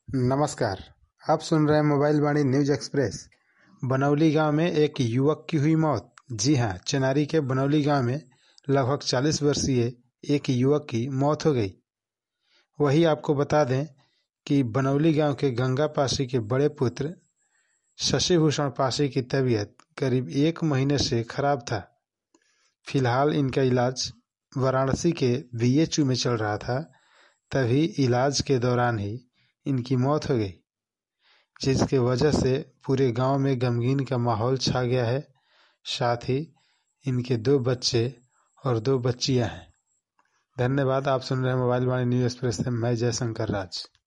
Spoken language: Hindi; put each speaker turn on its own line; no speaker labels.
नमस्कार। आप सुन रहे हैं mobile Vani news express. Banauli गांव में एक युवक की हुई मौत। जी हां, चनारी के बनौली गांव में लगभग 40 वर्षीय एक युवक की मौत हो गई। वही आपको बता दें कि बनौली गांव के गंगा पासी के बड़े पुत्र शशिभूषण पासी की तबीयत करीब 1 महीने से खराब था। फिलहाल इनका इलाज वाराणसी के बीएचयू में चल रहा था। तभी इलाज के दौरान ही इनकी मौत हो गई, जिसके वजह से पूरे गांव में गमगीन का माहौल छा गया है। साथ ही इनके 2 बच्चे और 2 बच्चियां हैं। धन्यवाद। आप सुन रहे हैं मोबाइल वाणी न्यूज एक्सप्रेस से मैं जयशंकर राज।